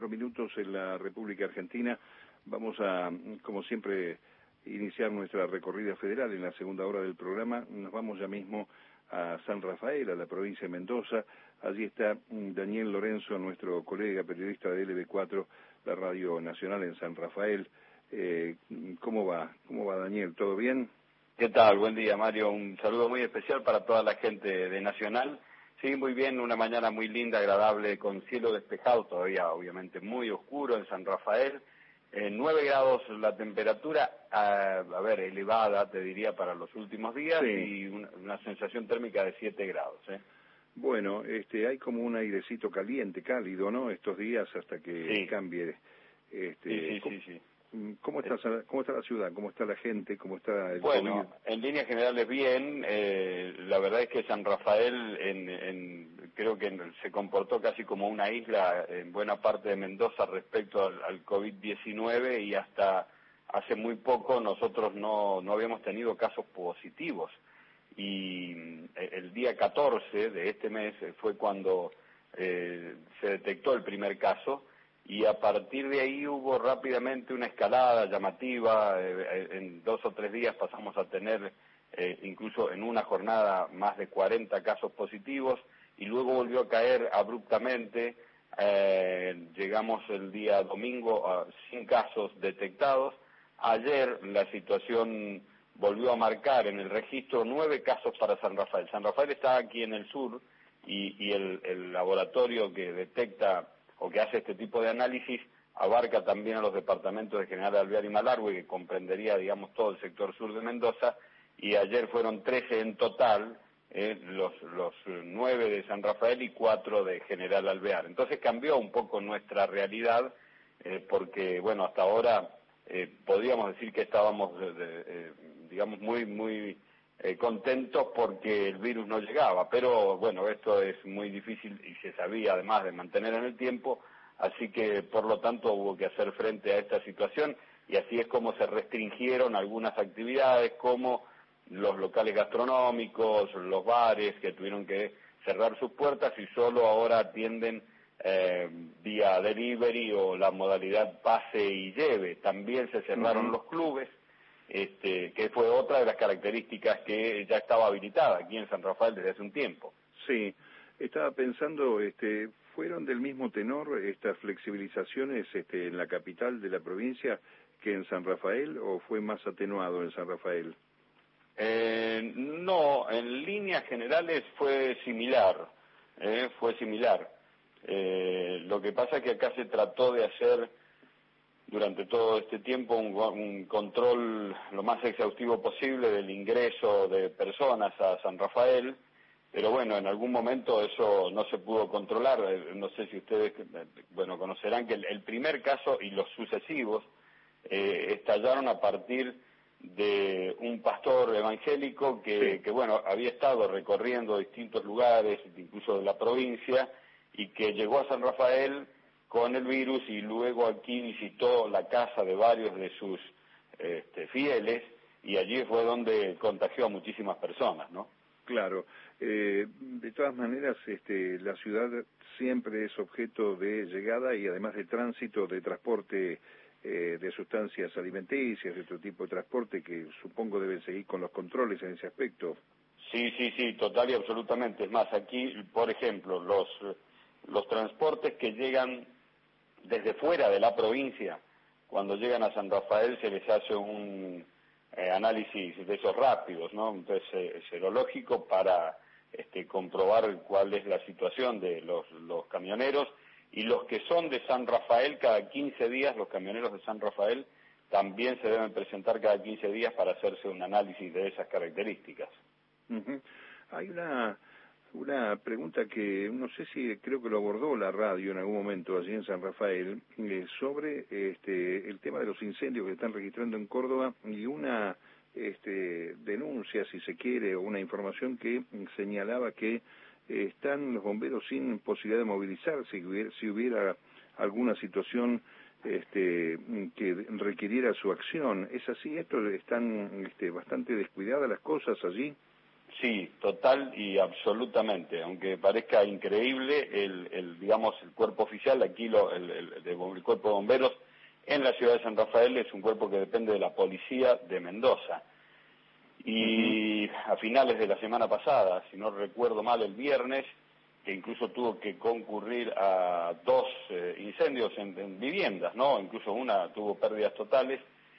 4 minutos en la República Argentina. Vamos a, como siempre, iniciar nuestra recorrida federal en la segunda hora del programa. Nos vamos ya mismo a San Rafael, a la provincia de Mendoza. Allí está Daniel Lorenzo, nuestro colega periodista de LB4, la Radio Nacional en San Rafael. ¿Cómo va? ¿Cómo va, Daniel? ¿Todo bien? ¿Qué tal? Buen día, Mario. Un saludo muy especial para toda la gente de Nacional. Sí, muy bien, una mañana muy linda, agradable, con cielo despejado, todavía obviamente muy oscuro en San Rafael. 9 grados la temperatura, elevada, te diría, para los últimos días, sí. Y una sensación térmica de 7 grados. Bueno, hay como un airecito caliente, cálido, ¿no? Estos días hasta que sí. Cambie. Sí. ¿Cómo está la ciudad? ¿Cómo está la gente? ¿Cómo está el Bueno, COVID? en líneas generales bien. La verdad es que San Rafael creo que se comportó casi como una isla en buena parte de Mendoza respecto al COVID-19 y hasta hace muy poco nosotros no habíamos tenido casos positivos. Y el día 14 de este mes fue cuando se detectó el primer caso. Y a partir de ahí hubo rápidamente una escalada llamativa. En 2 o 3 días pasamos a tener, incluso en una jornada, más de 40 casos positivos, y luego volvió a caer abruptamente. Llegamos el día domingo a 100 casos detectados. Ayer la situación volvió a marcar en el registro 9 casos para San Rafael. San Rafael está aquí en el sur y el laboratorio que detecta o que hace este tipo de análisis abarca también a los departamentos de General Alvear y Malargüe, que comprendería, digamos, todo el sector sur de Mendoza, y ayer fueron 13 en total, los 9 de San Rafael y 4 de General Alvear. Entonces cambió un poco nuestra realidad, porque, bueno, hasta ahora podríamos decir que estábamos, digamos, muy contentos porque el virus no llegaba, pero bueno, esto es muy difícil y se sabía además de mantener en el tiempo, así que por lo tanto hubo que hacer frente a esta situación y así es como se restringieron algunas actividades como los locales gastronómicos, los bares que tuvieron que cerrar sus puertas y solo ahora atienden vía delivery o la modalidad pase y lleve. También se cerraron los clubes, que fue otra de las características que ya estaba habilitada aquí en San Rafael desde hace un tiempo. Sí, estaba pensando, ¿fueron del mismo tenor estas flexibilizaciones en la capital de la provincia que en San Rafael o fue más atenuado en San Rafael? No, en líneas generales fue similar, lo que pasa es que acá se trató de hacer durante todo este tiempo un control lo más exhaustivo posible del ingreso de personas a San Rafael, pero bueno, en algún momento eso no se pudo controlar. No sé si ustedes, conocerán que el primer caso y los sucesivos estallaron a partir de un pastor evangélico que había estado recorriendo distintos lugares, incluso de la provincia, y que llegó a San Rafael con el virus y luego aquí visitó la casa de varios de sus fieles y allí fue donde contagió a muchísimas personas, ¿no? Claro. De todas maneras, la ciudad siempre es objeto de llegada y además de tránsito de transporte de sustancias alimenticias, de otro tipo de transporte que supongo deben seguir con los controles en ese aspecto. Sí, total y absolutamente. Es más, aquí, por ejemplo, los transportes que llegan desde fuera de la provincia, cuando llegan a San Rafael se les hace un análisis de esos rápidos, ¿no? Entonces, serológico para comprobar cuál es la situación de los camioneros, y los que son de San Rafael cada 15 días, los camioneros de San Rafael también se deben presentar cada 15 días para hacerse un análisis de esas características. Hay una pregunta que no sé si creo que lo abordó la radio en algún momento allí en San Rafael, sobre el tema de los incendios que están registrando en Córdoba y una denuncia, si se quiere, o una información que señalaba que están los bomberos sin posibilidad de movilizarse si hubiera alguna situación que requiriera su acción. ¿Es así esto? ¿Están bastante descuidadas las cosas allí? sí, total y absolutamente. Aunque parezca increíble, digamos, el cuerpo oficial, aquí el cuerpo de bomberos en la ciudad de San Rafael es un cuerpo que depende de la policía de Mendoza. Y a finales de la semana pasada, si no recuerdo mal, el viernes, que incluso tuvo que concurrir a 2 incendios en viviendas, ¿no? Incluso una tuvo pérdidas totales.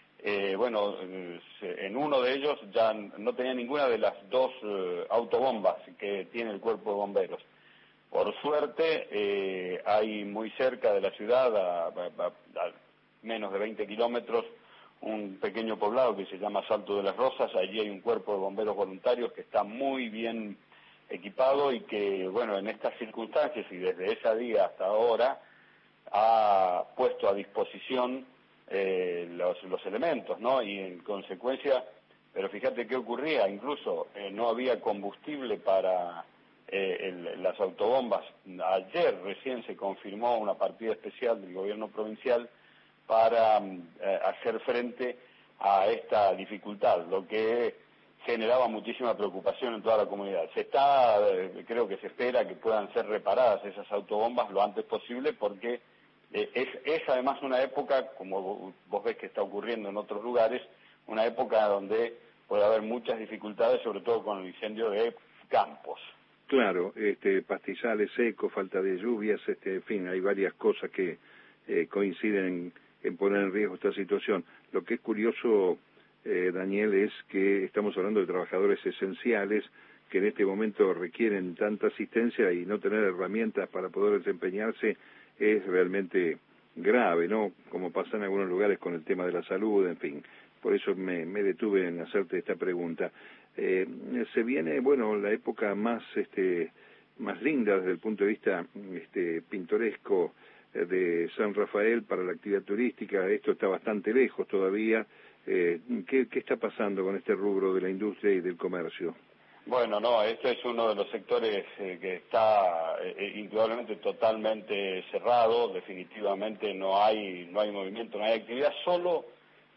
En uno de ellos ya no tenía ninguna de las 2 autobombas que tiene el cuerpo de bomberos. Por suerte, hay muy cerca de la ciudad, a menos de 20 kilómetros, un pequeño poblado que se llama Salto de las Rosas. Allí hay un cuerpo de bomberos voluntarios que está muy bien equipado y que, bueno, en estas circunstancias y desde ese día hasta ahora ha puesto a disposición los elementos, ¿no? Y en consecuencia, pero fíjate qué ocurría, incluso no había combustible para las autobombas. Ayer recién se confirmó una partida especial del gobierno provincial para hacer frente a esta dificultad, lo que generaba muchísima preocupación en toda la comunidad. Creo que se espera que puedan ser reparadas esas autobombas lo antes posible, porque es además una época, como vos ves que está ocurriendo en otros lugares, una época donde puede haber muchas dificultades, sobre todo con el incendio de campos. Claro, pastizales secos, falta de lluvias, en fin, hay varias cosas que coinciden en poner en riesgo esta situación. Lo que es curioso, Daniel, es que estamos hablando de trabajadores esenciales que en este momento requieren tanta asistencia, y no tener herramientas para poder desempeñarse es realmente grave, ¿no? Como pasa en algunos lugares con el tema de la salud, en fin. Por eso me detuve en hacerte esta pregunta. Se viene, bueno, la época más linda desde el punto de vista pintoresco de San Rafael para la actividad turística. Esto está bastante lejos todavía. ¿Qué está pasando con este rubro de la industria y del comercio? Bueno, no, este es uno de los sectores que está indudablemente totalmente cerrado. Definitivamente no hay movimiento, no hay actividad. Solo,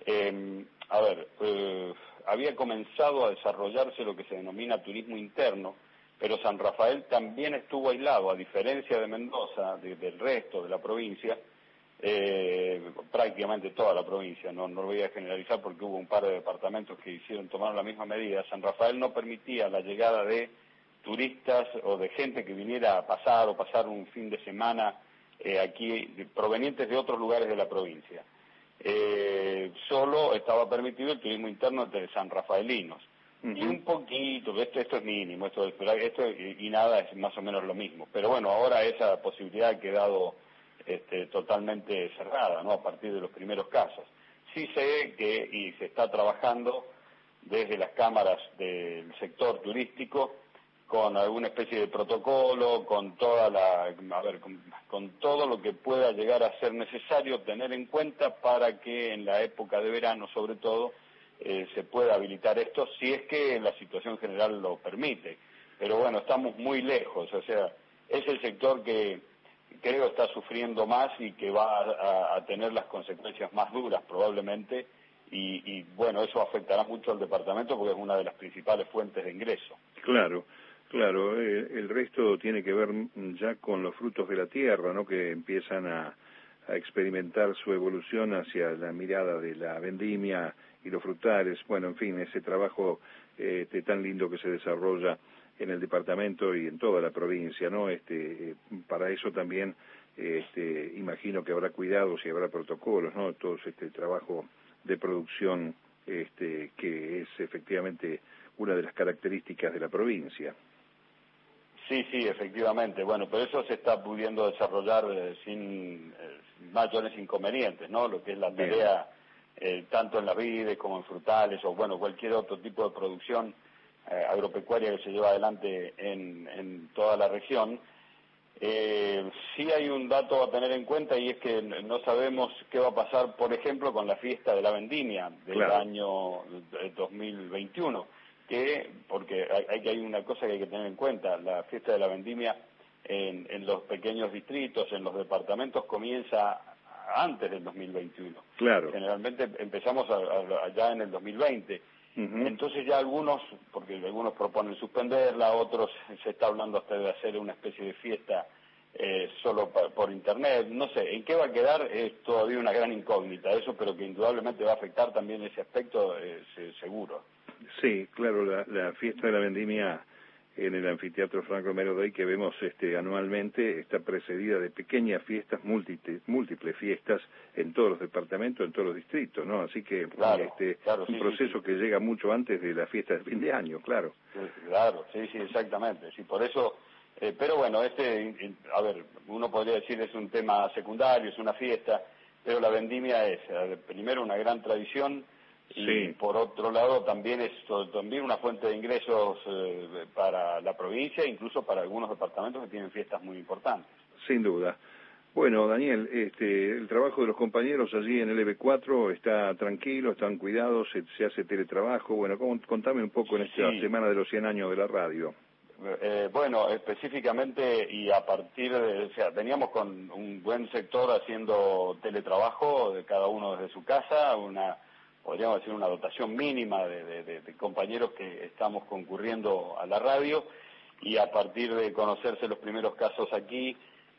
había comenzado a desarrollarse lo que se denomina turismo interno, pero San Rafael también estuvo aislado, a diferencia de Mendoza, del resto de la provincia. Prácticamente toda la provincia, no lo voy a generalizar porque hubo un par de departamentos que tomaron la misma medida. San Rafael no permitía la llegada de turistas o de gente que viniera a pasar un fin de semana aquí, provenientes de otros lugares de la provincia. Solo estaba permitido el turismo interno de sanrafaelinos. Y un poquito, esto es mínimo, esto y nada es más o menos lo mismo. Pero bueno, ahora esa posibilidad ha quedado totalmente cerrada, ¿no? A partir de los primeros casos. Sí sé y se está trabajando desde las cámaras del sector turístico con alguna especie de protocolo, con todo lo que pueda llegar a ser necesario tener en cuenta para que en la época de verano, sobre todo, se pueda habilitar esto, si es que la situación general lo permite. Pero bueno, estamos muy lejos, o sea, es el sector que creo está sufriendo más y que va a tener las consecuencias más duras probablemente, y bueno, eso afectará mucho al departamento porque es una de las principales fuentes de ingreso. Claro, el resto tiene que ver ya con los frutos de la tierra, ¿no? Que empiezan a experimentar su evolución hacia la mirada de la vendimia y los frutales. Bueno, en fin, ese trabajo tan lindo que se desarrolla en el departamento y en toda la provincia, ¿no? Para eso también imagino que habrá cuidados y habrá protocolos, ¿no? Todo este trabajo de producción que es efectivamente una de las características de la provincia. Sí, efectivamente. Bueno, pero eso se está pudiendo desarrollar sin mayores inconvenientes, ¿no? Lo que es la tarea, tanto en las vides como en frutales, o bueno, cualquier otro tipo de producción agropecuaria que se lleva adelante en toda la región. Sí hay un dato a tener en cuenta, y es que no sabemos qué va a pasar, por ejemplo, con la fiesta de la vendimia del año 2021, porque hay una cosa que hay que tener en cuenta: la fiesta de la vendimia en los pequeños distritos, en los departamentos, comienza antes del 2021. Claro. Generalmente empezamos allá en el 2020. Entonces ya algunos, porque algunos proponen suspenderla, otros se está hablando hasta de hacer una especie de fiesta solo por internet. No sé, ¿en qué va a quedar? Es todavía una gran incógnita eso, pero que indudablemente va a afectar también ese aspecto, seguro. Sí, claro, la fiesta de la vendimia en el anfiteatro Franco Merodoy que vemos anualmente está precedida de pequeñas fiestas, múltiples fiestas en todos los departamentos, en todos los distritos, ¿no? Así que claro, un proceso que llega mucho antes de la fiesta de fin de año, claro. Claro, sí, exactamente. Sí, por eso, pero bueno, a ver, uno podría decir es un tema secundario, es una fiesta, pero la vendimia es, primero, una gran tradición. Y por otro lado también es también una fuente de ingresos para la provincia, incluso para algunos departamentos que tienen fiestas muy importantes. Sin duda. Bueno, Daniel, el trabajo de los compañeros allí en el EB4 está tranquilo, están cuidados, se hace teletrabajo. Bueno, contame un poco en esta semana de los 100 años de la radio. Bueno, específicamente y a partir de, o sea, veníamos con un buen sector haciendo teletrabajo, de cada uno desde su casa, podríamos decir una dotación mínima de compañeros que estamos concurriendo a la radio, y a partir de conocerse los primeros casos aquí,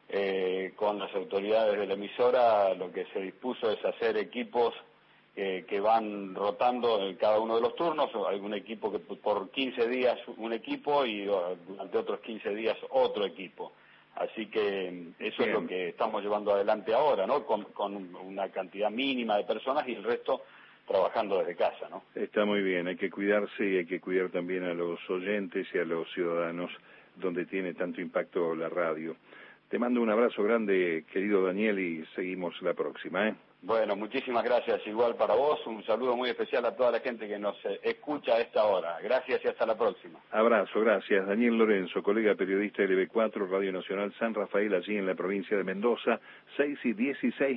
con las autoridades de la emisora, lo que se dispuso es hacer equipos que van rotando en cada uno de los turnos. Hay un equipo que por 15 días un equipo y durante otros 15 días otro equipo. Así que eso es lo que estamos llevando adelante ahora, ¿no? Con una cantidad mínima de personas y el resto trabajando desde casa, ¿no? Está muy bien, hay que cuidarse y hay que cuidar también a los oyentes y a los ciudadanos donde tiene tanto impacto la radio. Te mando un abrazo grande, querido Daniel, y seguimos la próxima, ¿eh? Bueno, muchísimas gracias, igual para vos, un saludo muy especial a toda la gente que nos escucha a esta hora. Gracias y hasta la próxima. Abrazo, gracias. Daniel Lorenzo, colega periodista de LB4, Radio Nacional San Rafael, allí en la provincia de Mendoza, 6:16.